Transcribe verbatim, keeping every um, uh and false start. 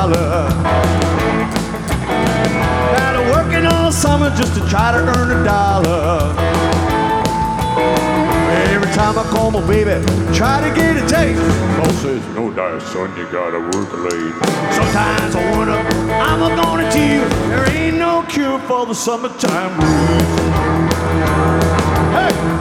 dollar. Been working all summer just to try to earn a dollar. Every time I call my baby, try to get a taste. Boss says, no diet, son, you gotta work late. Sometimes I wonder, I'm gonna tell you, there ain't no cure for the summertime blues.